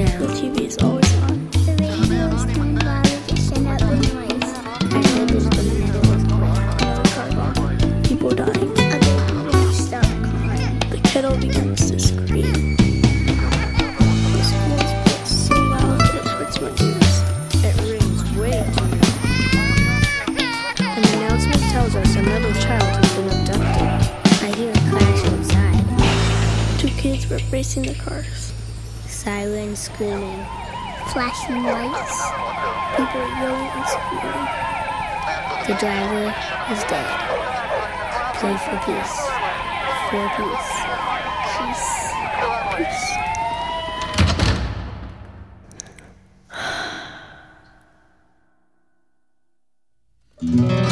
The TV is always on. The radio is turned loud to send out the noise. I heard there's a tornado earthquake. Car bomb. People dying. A baby start crying. The kettle begins to scream. The school is so loud that it hurts my ears. It rings way too loud. An announcement tells us another child has been abducted. I hear a crash outside. 2 kids were racing the cars. Sirens screaming. Flashing lights. People yelling and screaming. The driver is dead. Pray for peace. For peace. Peace. Peace.